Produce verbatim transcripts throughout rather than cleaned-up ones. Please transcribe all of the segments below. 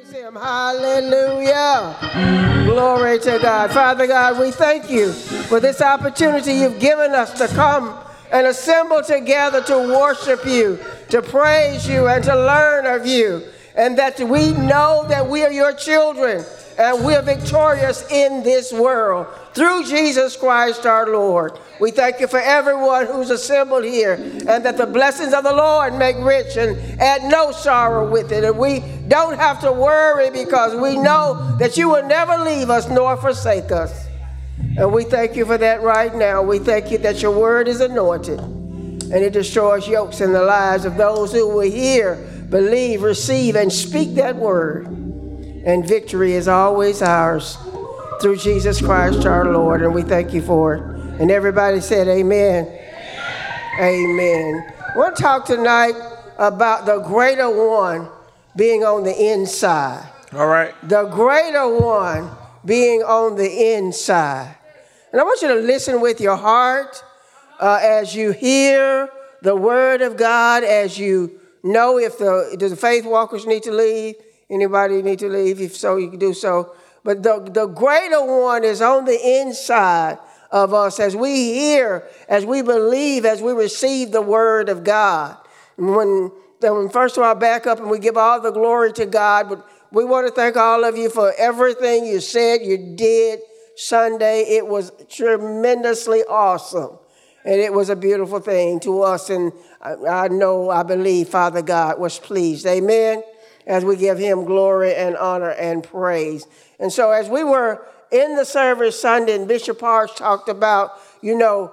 Praise him. Hallelujah. Glory to God. Father God, we thank you for this opportunity you've given us to come and assemble together to worship you, to praise you, and to learn of you. And that we know that we are your children and we are victorious in this world through Jesus Christ our Lord. We thank you for everyone who's assembled here, and that the blessings of the Lord make rich and add no sorrow with it. And we don't have to worry because we know that you will never leave us nor forsake us. And we thank you for that right now. We thank you that your word is anointed and it destroys yokes in the lives of those who will hear, believe, receive, and speak that word. And victory is always ours through Jesus Christ our Lord. And we thank you for it. And everybody said amen. Amen. Amen. I want to talk tonight about the greater one being on the inside. All right. The greater one being on the inside. And I want you to listen with your heart uh, as you hear the word of God, as you know if the, do the faith walkers need to leave. Anybody need to leave? If so, you can do so. But the, the greater one is on the inside of us as we hear, as we believe, as we receive the word of God. And when, when first of all, back up and we give all the glory to God, but we want to thank all of you for everything you said, you did Sunday. It was tremendously awesome. And it was a beautiful thing to us. And I, I know, I believe Father God was pleased. Amen. As we give him glory and honor and praise. And so as we were in the service Sunday, and Bishop Parks talked about, you know,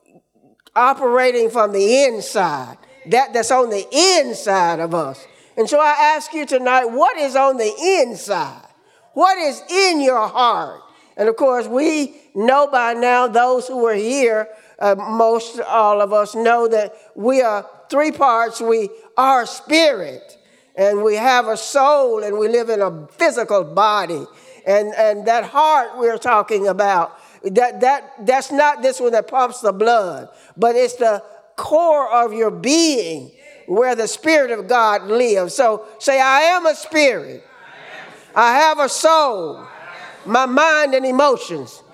operating from the inside, that, that's on the inside of us. And so I ask you tonight, what is on the inside? What is in your heart? And of course, we know by now, those who are here, uh, most all of us know that we are three parts. We are spirit. And we have a soul, and we live in a physical body. And, and that heart we're talking about, that, that, that's not this one that pumps the blood, but it's the core of your being where the Spirit of God lives. So say, I am a spirit. I have a soul, my mind and emotions,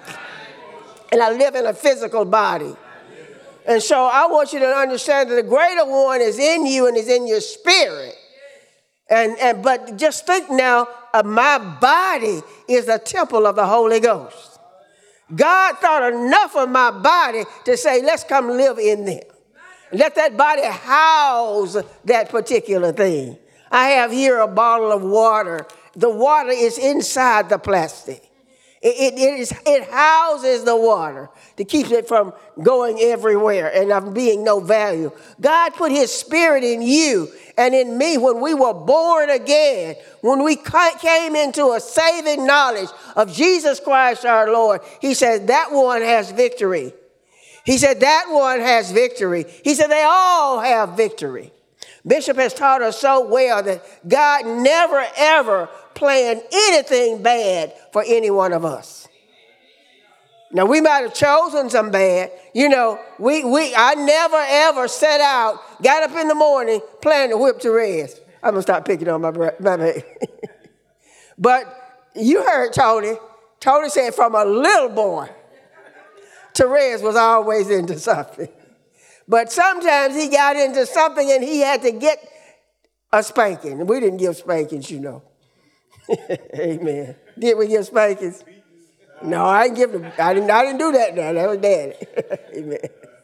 and I live in a physical body. And so I want you to understand that the greater one is in you and is in your spirit. And, and but just think now, uh, my body is a temple of the Holy Ghost. God thought enough of my body to say, let's come live in there. Let that body house that particular thing. I have here a bottle of water. The water is inside the plastic. It, it, it, is, it houses the water to keep it from going everywhere and of being no value. God put his spirit in you and in me when we were born again, when we came into a saving knowledge of Jesus Christ our Lord. He said that one has victory. He said that one has victory. He said they all have victory. Bishop has taught us so well that God never, ever planned anything bad for any one of us. Now, we might have chosen some bad. You know, we, we I never, ever set out, got up in the morning, planning to whip Therese. I'm going to stop picking on my, my baby. But you heard Tony. Tony said from a little boy, Therese was always into something. But sometimes he got into something and he had to get a spanking. We didn't give spankings, you know. Amen. Did we give spankings? No, I didn't give them. I didn't, I didn't do that now. That was Daddy. Amen.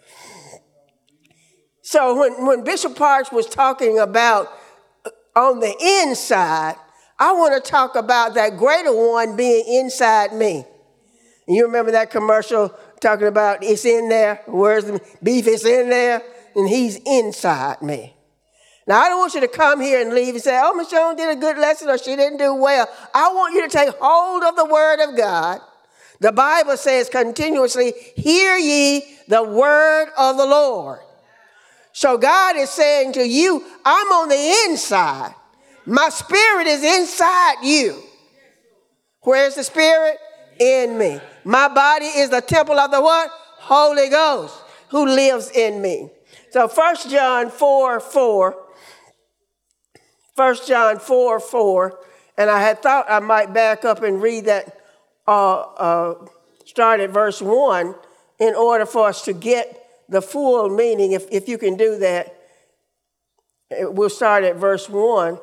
So when, when Bishop Parks was talking about on the inside, I want to talk about that greater one being inside me. And you remember that commercial talking about it's in there, where's the beef, it's in there, and he's inside me. Now, I don't want you to come here and leave and say, oh, Miss Jones did a good lesson or she didn't do well. I want you to take hold of the word of God. The Bible says continuously, hear ye the word of the Lord. So God is saying to you, I'm on the inside. My spirit is inside you. Where's the spirit? In me. My body is the temple of the what? Holy Ghost, who lives in me. So First John four four. First John four four. And I had thought I might back up and read that, uh, uh, start at verse one, in order for us to get the full meaning. If, if you can do that, we'll start at verse one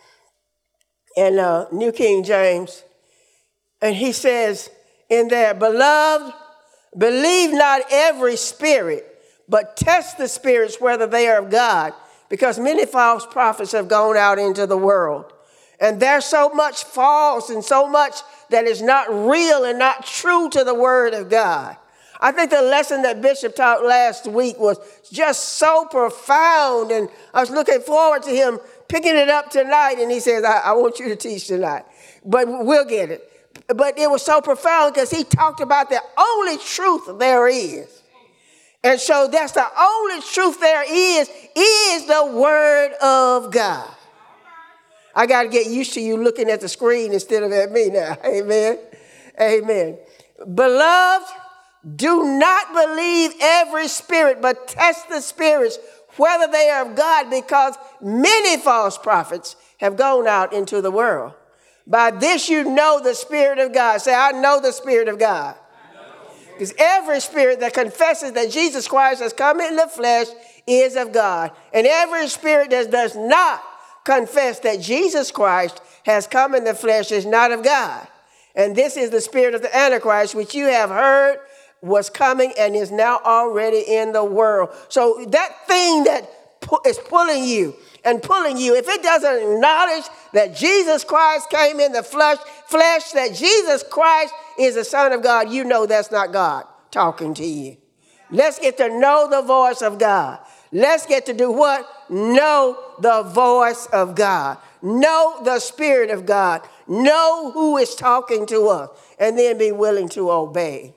in uh, New King James. And he says in there, beloved, believe not every spirit, but test the spirits whether they are of God, because many false prophets have gone out into the world. And there's so much false and so much that is not real and not true to the word of God. I think the lesson that Bishop taught last week was just so profound, and I was looking forward to him picking it up tonight, and he says, I, I want you to teach tonight, but we'll get it. But it was so profound because he talked about the only truth there is. And so that's the only truth there is, is the word of God. I got to get used to you looking at the screen instead of at me now. Amen. Amen. Beloved, do not believe every spirit, but test the spirits, whether they are of God, because many false prophets have gone out into the world. By this you know the Spirit of God. Say, I know the Spirit of God. Because every spirit that confesses that Jesus Christ has come in the flesh is of God. And every spirit that does not confess that Jesus Christ has come in the flesh is not of God. And this is the spirit of the Antichrist, which you have heard was coming and is now already in the world. So that thing that pu- is pulling you and pulling you, if it doesn't acknowledge that Jesus Christ came in the flesh, flesh, that Jesus Christ is the Son of God, you know that's not God talking to you. Let's get to know the voice of God. Let's get to do what? Know the voice of God. Know the Spirit of God. Know who is talking to us, and then be willing to obey.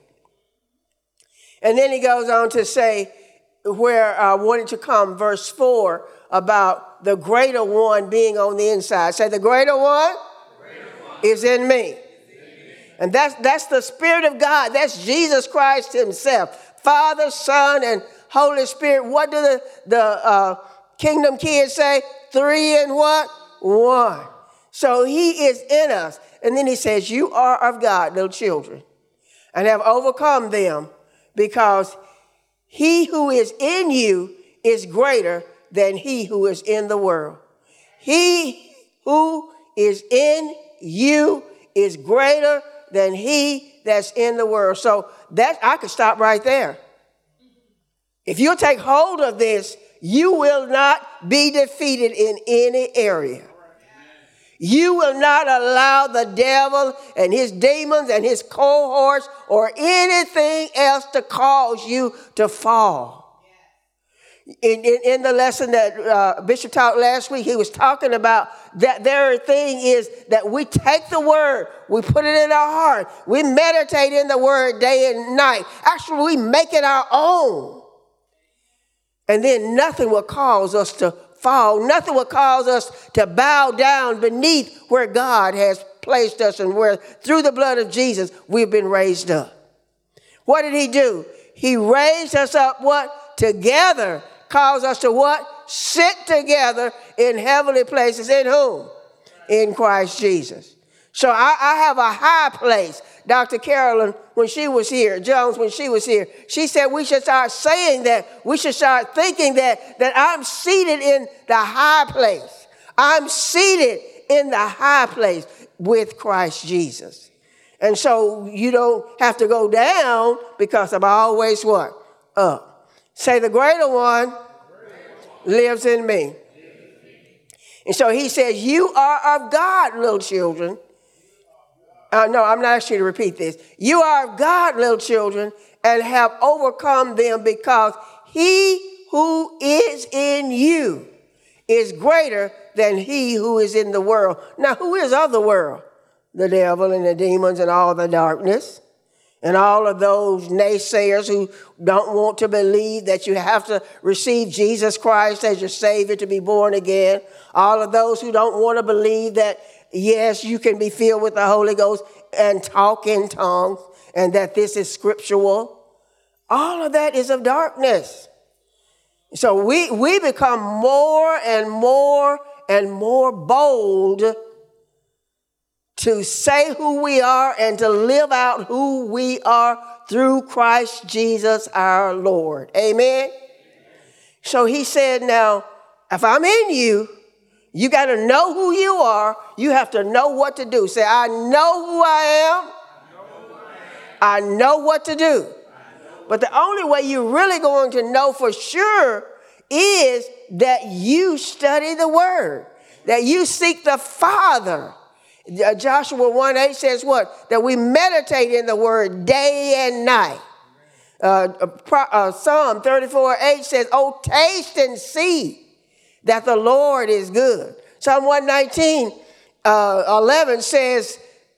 And then he goes on to say, where I wanted to come, verse four, about the greater one being on the inside. Say, the greater one, the greater one is in me. Is in me. And that's, that's the Spirit of God. That's Jesus Christ himself. Father, Son, and Holy Spirit. What do the, the uh, kingdom kids say? Three and what? One. So he is in us. And then he says, you are of God, little children, and have overcome them, because he who is in you is greater than he who is in the world. He who is in you is greater than he that's in the world. So that I could stop right there. If you'll take hold of this, you will not be defeated in any area. You will not allow the devil and his demons and his cohorts or anything else to cause you to fall. In, in, in the lesson that uh, Bishop taught last week, he was talking about that very thing is that we take the word, we put it in our heart, we meditate in the word day and night. Actually, we make it our own. And then nothing will cause us to fall. Nothing will cause us to bow down beneath where God has placed us and where through the blood of Jesus we've been raised up. What did he do? He raised us up what? Together. Caused us to what? Sit together in heavenly places. In whom? In Christ Jesus. So I, I have a high place. Doctor Carolyn, when she was here, Jones, when she was here, she said we should start saying that. We should start thinking that, that I'm seated in the high place. I'm seated in the high place with Christ Jesus. And so you don't have to go down, because I'm always what? Up. Say, the greater one lives in me. And so he says, you are of God, little children. Uh, no, I'm not asking you to repeat this. You are of God, little children, and have overcome them, because he who is in you is greater than he who is in the world. Now, who is of the world? The devil and the demons and all the darkness and all of those naysayers who don't want to believe that you have to receive Jesus Christ as your Savior to be born again. All of those who don't want to believe that, yes, you can be filled with the Holy Ghost and talk in tongues, and that this is scriptural. All of that is of darkness. So we, we become more and more and more bold to say who we are and to live out who we are through Christ Jesus our Lord. Amen? So he said, now, if I'm in you, you got to know who you are. You have to know what to do. Say, I know who I am. I know what to do. But the only way you're really going to know for sure is that you study the word, that you seek the Father. Joshua one eight says what? That we meditate in the word day and night. Uh, uh, Psalm thirty-four eight says, oh, taste and see that the Lord is good. Psalm one nineteen uh, eleven says,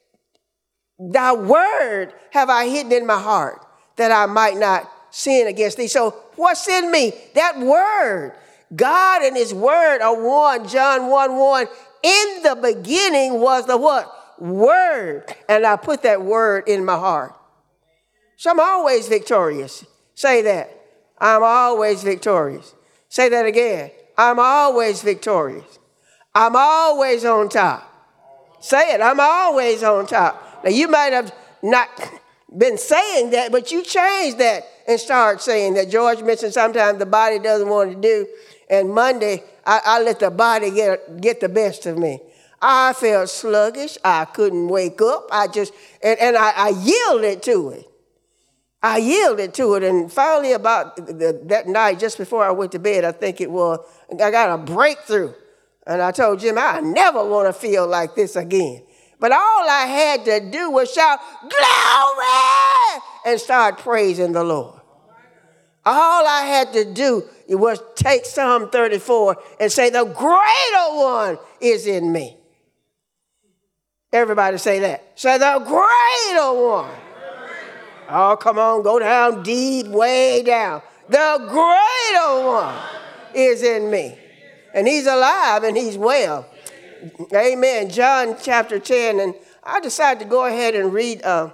thy word have I hidden in my heart, that I might not sin against thee. So what's in me? That word. God and his word are one. John one one. In the beginning was the what? Word. And I put that word in my heart. So I'm always victorious. Say that. I'm always victorious. Say that again. I'm always victorious. I'm always on top. Say it. I'm always on top. Now you might have not been saying that, but you changed that and start saying that. George mentioned sometimes the body doesn't want to do. And Monday, I, I let the body get, get the best of me. I felt sluggish. I couldn't wake up. I just, and, and I, I yielded to it. I yielded to it. And finally about the, that night, just before I went to bed, I think it was, I got a breakthrough. And I told Jim, I never want to feel like this again. But all I had to do was shout, glory, and start praising the Lord. All I had to do was take Psalm thirty-four and say, the greater one is in me. Everybody say that. Say, the greater one. Oh, come on, go down deep, way down. The greater one is in me. And he's alive and he's well. Amen. John chapter ten. And I decided to go ahead and read uh,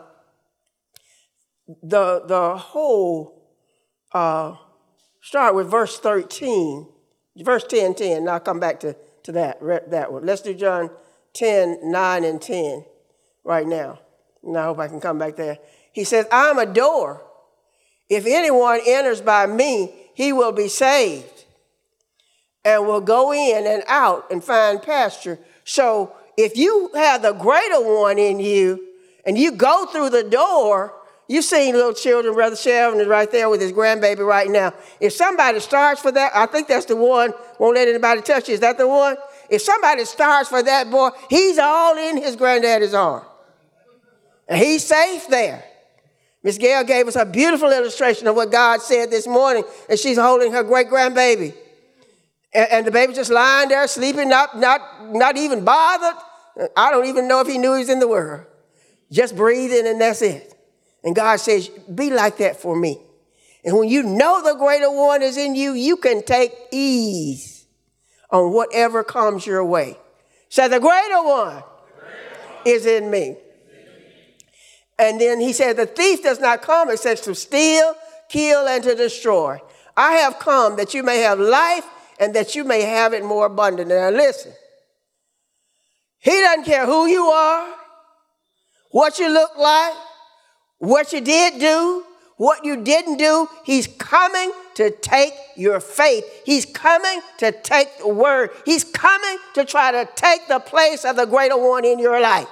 the, the whole, uh, start with verse thirteen. Verse ten, ten. And I'll come back to, to that, that one. Let's do John ten, nine, and ten right now. And I hope I can come back there. He says, I'm a door. If anyone enters by me, he will be saved and will go in and out and find pasture. So if you have the greater one in you and you go through the door, you've seen little children, Brother Sheldon is right there with his grandbaby right now. If somebody starts for that, I think that's the one, won't let anybody touch you. Is that the one? If somebody starts for that boy, he's all in his granddaddy's arm. And he's safe there. Miss Gail gave us a beautiful illustration of what God said this morning, and she's holding her great-grandbaby. And, and the baby just lying there, sleeping, not, not, not even bothered. I don't even know if he knew he was in the world. Just breathing, and that's it. And God says, be like that for me. And when you know the greater one is in you, you can take ease on whatever comes your way. So the greater one, the greater one is in me. And then he said, the thief does not come except to steal, kill, and to destroy. I have come that you may have life and that you may have it more abundant. Now listen, he doesn't care who you are, what you look like, what you did do, what you didn't do. He's coming to take your faith. He's coming to take the word. He's coming to try to take the place of the greater one in your life.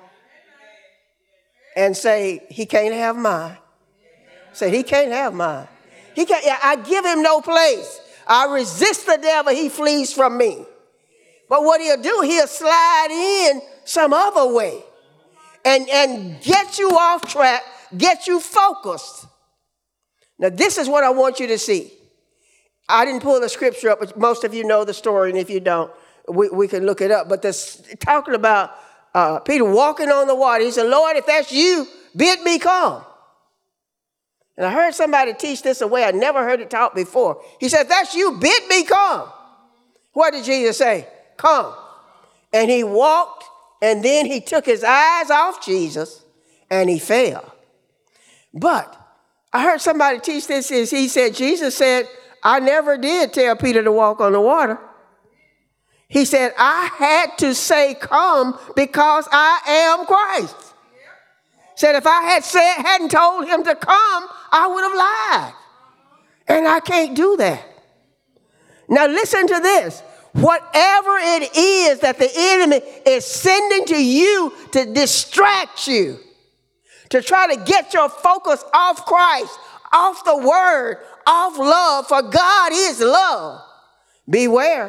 And say, he can't have mine. Say, he can't have mine. He can't. I give him no place. I resist the devil, he flees from me. But what he'll do, he'll slide in some other way and, and get you off track, get you focused. Now, this is what I want you to see. I didn't pull the scripture up, but most of you know the story, and if you don't, we, we can look it up. But this talking about Uh, Peter walking on the water. He said, Lord, if that's you, bid me come. And I heard somebody teach this a way I never heard it taught before. He said, if that's you, bid me come. What did Jesus say? Come. And he walked, and then he took his eyes off Jesus, and he fell. But I heard somebody teach this. Is he said, Jesus said, I never did tell Peter to walk on the water. He said, I had to say come because I am Christ. Said if I had said, hadn't told him to come, I would have lied. And I can't do that. Now listen to this. Whatever it is that the enemy is sending to you to distract you, to try to get your focus off Christ, off the word, off love, for God is love. Beware.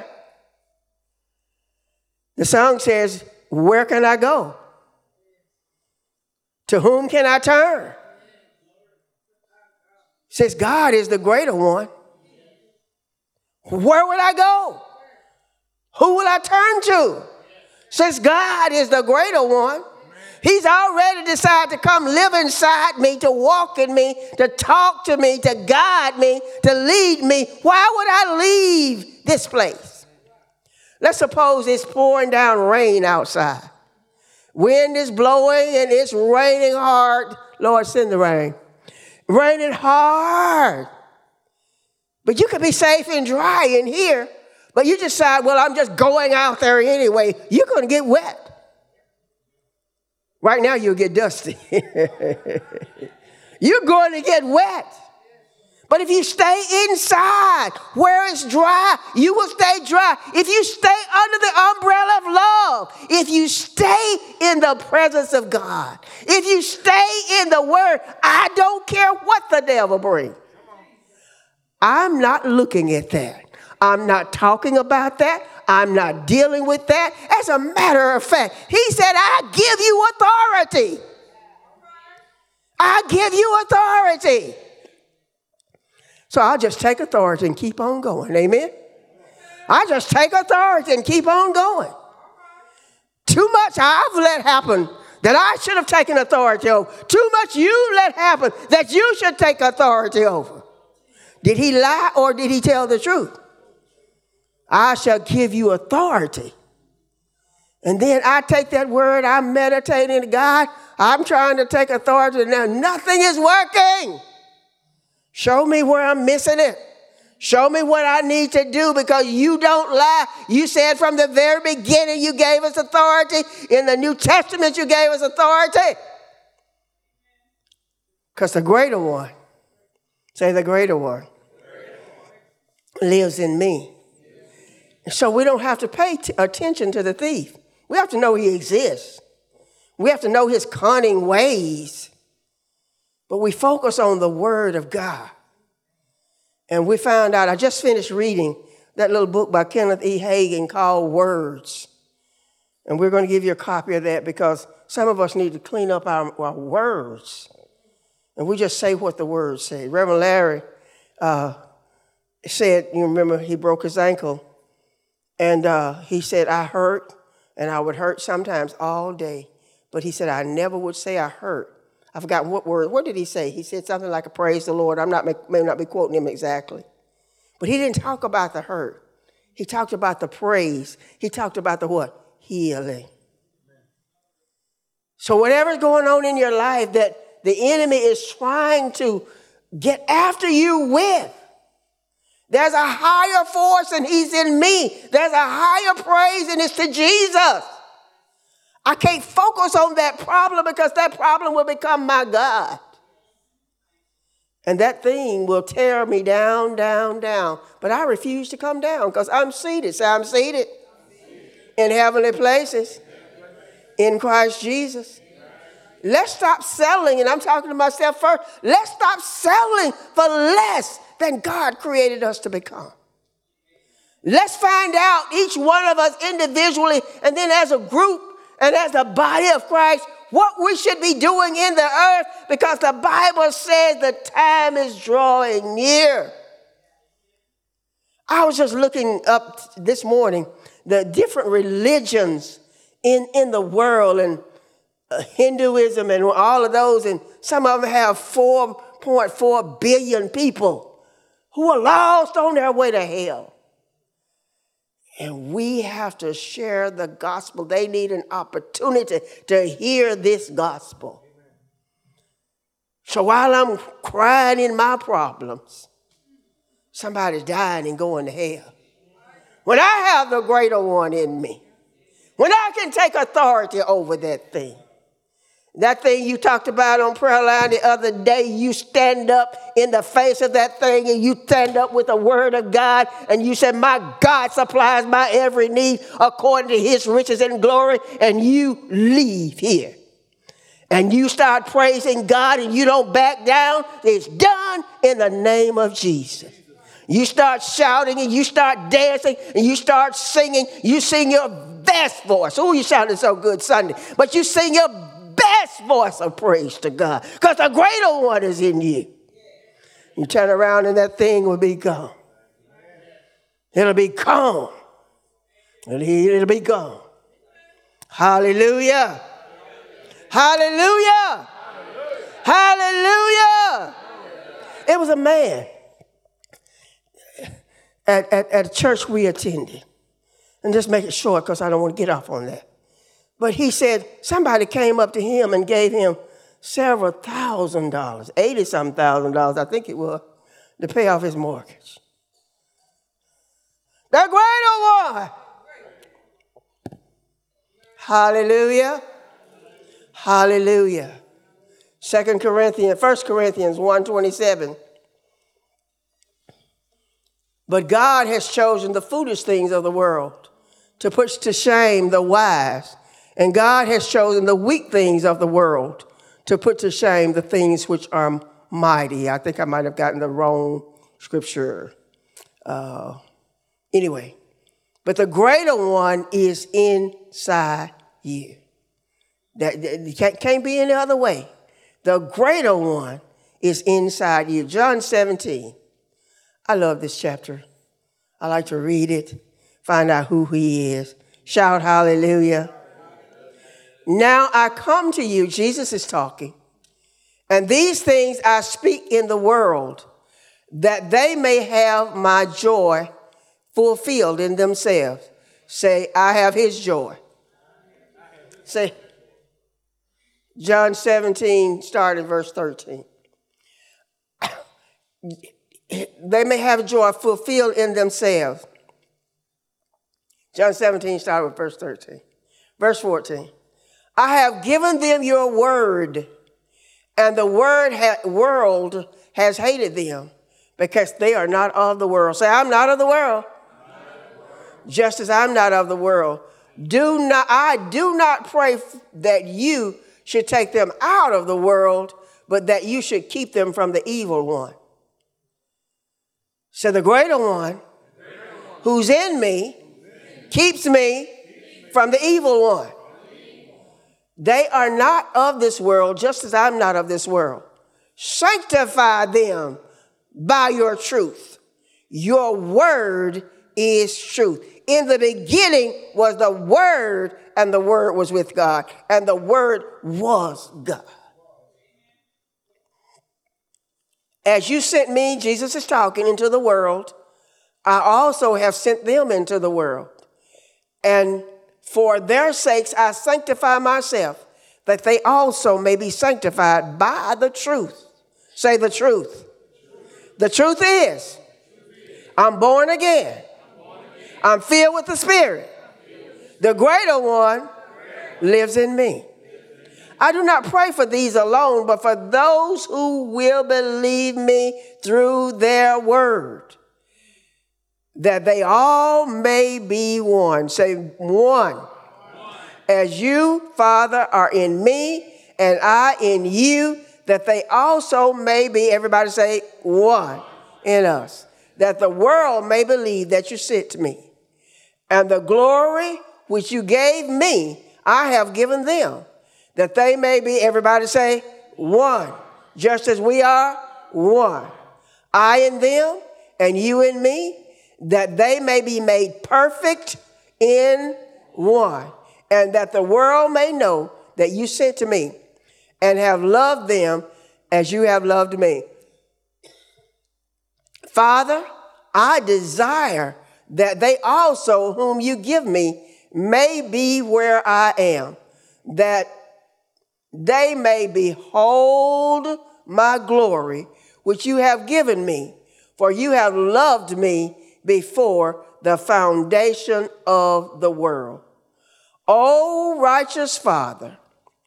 The song says, where can I go? To whom can I turn? It says God is the greater one. Where would I go? Who will I turn to? Since God is the greater one, he's already decided to come live inside me, to walk in me, to talk to me, to guide me, to lead me. Why would I leave this place? Let's suppose it's pouring down rain outside. Wind is blowing and it's raining hard. Lord, send the rain. Raining hard. But you could be safe and dry in here. But you decide, well, I'm just going out there anyway. You're going to get wet. Right now, you'll get dusty. You're going to get wet. But if you stay inside where it's dry, you will stay dry. If you stay under the umbrella of love, if you stay in the presence of God, if you stay in the word, I don't care what the devil brings. I'm not looking at that. I'm not talking about that. I'm not dealing with that. As a matter of fact, he said, I give you authority. I give you authority. So I'll just take authority and keep on going. Amen? I just take authority and keep on going. Too much I've let happen that I should have taken authority over. Too much you let happen that you should take authority over. Did he lie or did he tell the truth? I shall give you authority. And then I take that word, I'm meditating, God, I'm trying to take authority. Now nothing is working. Show me where I'm missing it. Show me what I need to do, because you don't lie. You said from the very beginning you gave us authority. In the New Testament you gave us authority. Because the greater one, say the greater one, lives in me. So we don't have to pay t- attention to the thief. We have to know he exists. We have to know his cunning ways. But we focus on the word of God. And we found out, I just finished reading that little book by Kenneth E. Hagin called Words. And we're going to give you a copy of that because some of us need to clean up our, our words. And we just say what the words say. Reverend Larry uh, said, you remember, he broke his ankle. And uh, he said, I hurt, and I would hurt sometimes all day. But he said, I never would say I hurt. I forgot what word. What did he say? He said something like a praise the Lord. I'm not may not be quoting him exactly. But he didn't talk about the hurt. He talked about the praise. He talked about the what? Healing. So whatever's going on in your life that the enemy is trying to get after you with, there's a higher force and he's in me. There's a higher praise and it's to Jesus. I can't focus on that problem because that problem will become my God. And that thing will tear me down, down, down. But I refuse to come down because I'm seated. Say, I'm seated in heavenly places in Christ Jesus. Let's stop settling, and I'm talking to myself first. Let's stop settling for less than God created us to become. Let's find out, each one of us individually and then as a group and as the body of Christ, what we should be doing in the earth, because the Bible says the time is drawing near. I was just looking up this morning the different religions in, in the world, and uh, Hinduism and all of those, and some of them have four point four billion people who are lost on their way to hell. And we have to share the gospel. They need an opportunity to hear this gospel. So while I'm crying in my problems, somebody's dying and going to hell. when I have the greater one in me, when I can take authority over that thing. That thing you talked about on prayer line the other day, you stand up in the face of that thing and you stand up with the word of God and you say, my God supplies my every need according to his riches and glory, and you leave here. And you start praising God and you don't back down. It's done in the name of Jesus. You start shouting and you start dancing and you start singing. You sing your best voice. Oh, you sounded so good Sunday. But you sing your best voice of praise to God because the greater one is in you. You turn around and that thing will be gone. It'll be gone. It'll, it'll be gone. Hallelujah. Hallelujah. Hallelujah. It was a man at, at, at a church we attended. And just make it short because I don't want to get off on that. But he said somebody came up to him and gave him several thousand dollars, eighty-some thousand dollars, I think it was, to pay off his mortgage. The greater one. Hallelujah. Hallelujah. Second Corinthians, First Corinthians one twenty-seven. But God has chosen the foolish things of the world to put to shame the wise. And God has chosen the weak things of the world to put to shame the things which are mighty. I think I might have gotten the wrong scripture. Uh, anyway, but the greater one is inside you. That, that can't, can't be any other way. The greater one is inside you. John seventeen. I love this chapter. I like to read it, find out who he is. Shout hallelujah. Now I come to you, Jesus is talking, and these things I speak in the world, that they may have my joy fulfilled in themselves. Say, I have his joy. Say, John seventeen, start in verse thirteen. They may have joy fulfilled in themselves. John seventeen, start with verse thirteen. Verse fourteen. I have given them your word, and the word ha- world has hated them because they are not of the world. Say, I'm not of the world. Not of the world. Just as I'm not of the world. Do not, I do not pray that you should take them out of the world, but that you should keep them from the evil one. So the greater one who's in me keeps me from the evil one. They are not of this world, just as I'm not of this world. Sanctify them by your truth. Your word is truth. In the beginning was the word, and the word was with God, and the word was God. As you sent me, Jesus is talking, into the world, I also have sent them into the world. And for their sakes, I sanctify myself, that they also may be sanctified by the truth. Say the truth. The truth is, I'm born again. I'm filled with the Spirit. The greater one lives in me. I do not pray for these alone, but for those who will believe me through their word, that they all may be one. Say one. One. As you, Father, are in me and I in you, that they also may be, everybody say, one in us. That the world may believe that you sent me. And the glory which you gave me, I have given them. That they may be, everybody say, one. Just as we are one. I in them and you in me, that they may be made perfect in one, and that the world may know that you sent to me and have loved them as you have loved me. Father, I desire that they also, whom you give me, may be where I am, that they may behold my glory, which you have given me, for you have loved me before the foundation of the world. O righteous Father,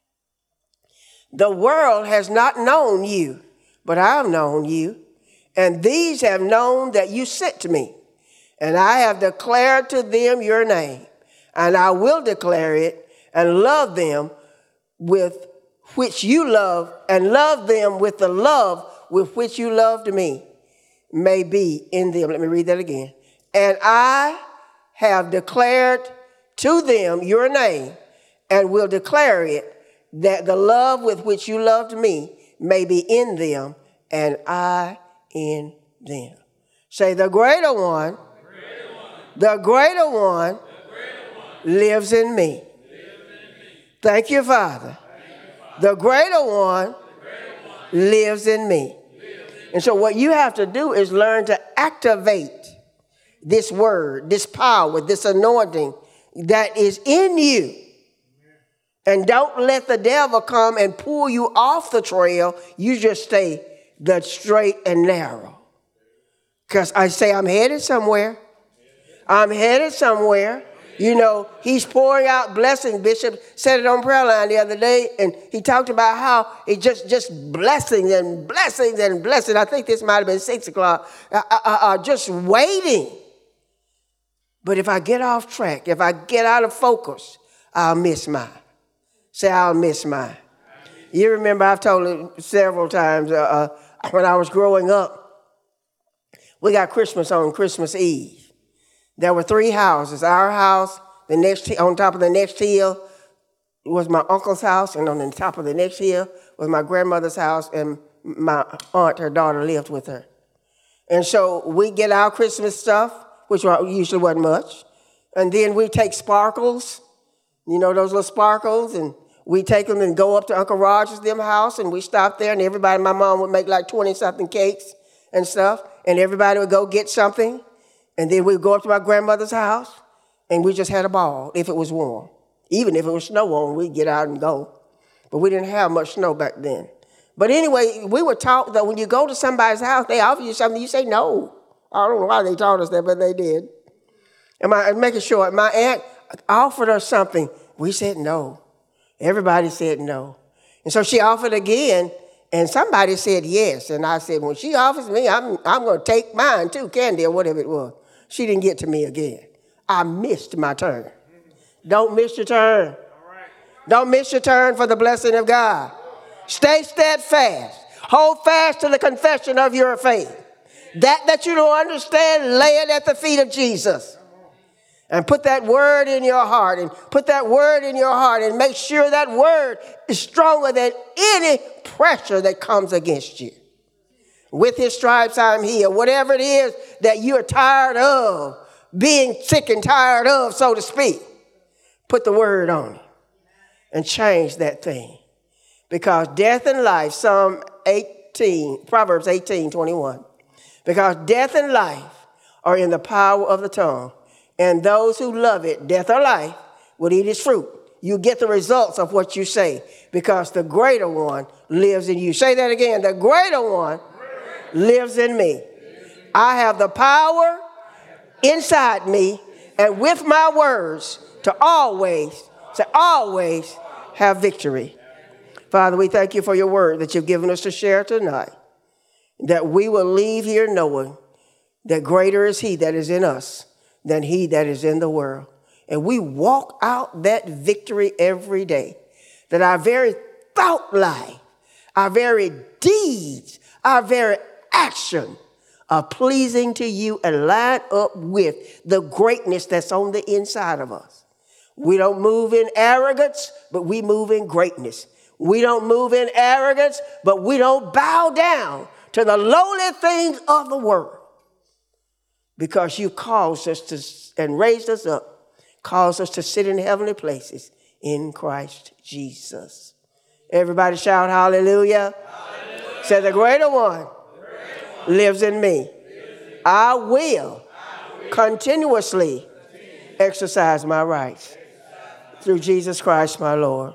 the world has not known you, but I have known you, and these have known that you sent me. And I have declared to them your name, and I will declare it and love them with which you love, and love them with the love with which you loved me, may be in them. Let me read that again. And I have declared to them your name, and will declare it, that the love with which you loved me may be in them, and I in them. Say, the greater one, the greater one lives in me. Thank you, Father. The greater one lives in me. And so what you have to do is learn to activate this word, this power, this anointing that is in you. And don't let the devil come and pull you off the trail. You just stay the straight and narrow. Because I say, I'm headed somewhere. I'm headed somewhere. You know, he's pouring out blessings. Bishop said it on prayer line the other day, and he talked about how it just, just blessings and blessings and blessings. I think this might have been six o'clock. Uh, uh, uh, just waiting. But if I get off track, if I get out of focus, I'll miss mine. Say, I'll miss mine. You remember I've told it several times uh, uh, when I was growing up, we got Christmas on Christmas Eve. There were three houses. Our house, the next on top of the next hill was my uncle's house, and on the top of the next hill was my grandmother's house, and my aunt, her daughter, lived with her. And so we get our Christmas stuff, which usually wasn't much, and then we take sparkles, you know, those little sparkles, and we take them and go up to Uncle Roger's them house, and we stop there, and everybody, my mom would make like twenty-something cakes and stuff, and everybody would go get something. And then we'd go up to my grandmother's house, and we just had a ball if it was warm. Even if it was snow on, we'd get out and go. But we didn't have much snow back then. But anyway, we were taught that when you go to somebody's house, they offer you something, you say no. I don't know why they taught us that, but they did. And my, making sure, my aunt offered us something. We said no. Everybody said no. And so she offered again, and somebody said yes. And I said, when she offers me, I'm, I'm going to take mine too, candy or whatever it was. She didn't get to me again. I missed my turn. Don't miss your turn. Don't miss your turn for the blessing of God. Stay steadfast. Hold fast to the confession of your faith. That that you don't understand, lay it at the feet of Jesus. And put that word in your heart. And put that word in your heart. And make sure that word is stronger than any pressure that comes against you. With his stripes I'm healed. Whatever it is that you're tired of, being sick and tired of, so to speak, put the word on it and change that thing. Because death and life, Psalm eighteen, Proverbs eighteen, twenty-one. Because death and life are in the power of the tongue. And those who love it, death or life, will eat its fruit. You get the results of what you say. Because the greater one lives in you. Say that again. The greater one lives in me. I have the power inside me, and with my words to always, to always have victory. Father, we thank you for your word that you've given us to share tonight, that we will leave here knowing that greater is he that is in us than he that is in the world. And we walk out that victory every day, that our very thought life, our very deeds, our very action are pleasing to you and line up with the greatness that's on the inside of us. We don't move in arrogance, but we move in greatness. We don't move in arrogance, but we don't bow down to the lowly things of the world. Because you caused us to and raised us up, caused us to sit in heavenly places in Christ Jesus. Everybody shout hallelujah. Hallelujah. Say the greater one lives in me. I will continuously exercise my rights through Jesus Christ, my Lord.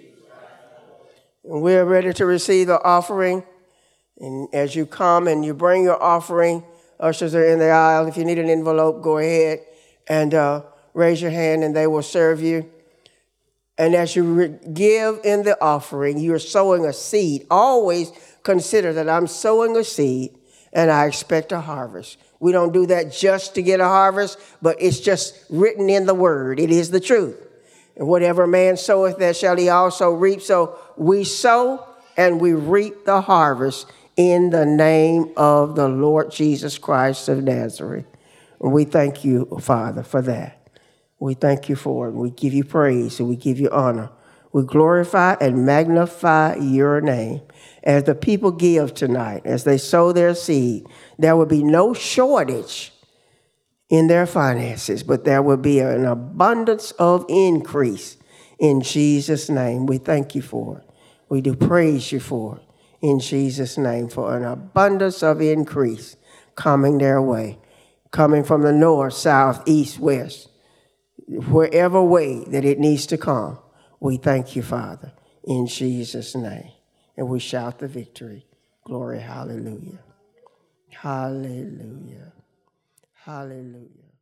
And we're ready to receive the offering. And as you come and you bring your offering, Ushers are in the aisle. If you need an envelope, go ahead and uh, raise your hand and they will serve you. And as you re- give in the offering, you're sowing a seed. Always consider that I'm sowing a seed and I expect a harvest. We don't do that just to get a harvest, but it's just written in the word. It is the truth. And whatever man soweth, that shall he also reap. So we sow and we reap the harvest in the name of the Lord Jesus Christ of Nazareth. And we thank you, Father, for that. We thank you for it. We give you praise and we give you honor. We glorify and magnify your name. As the people give tonight, as they sow their seed, there will be no shortage in their finances, but there will be an abundance of increase in Jesus' name. We thank you for it. We do praise you for it in Jesus' name, for an abundance of increase coming their way, coming from the north, south, east, west, wherever way that it needs to come. We thank you, Father, in Jesus' name. And we shout the victory. Glory, hallelujah. Hallelujah. Hallelujah.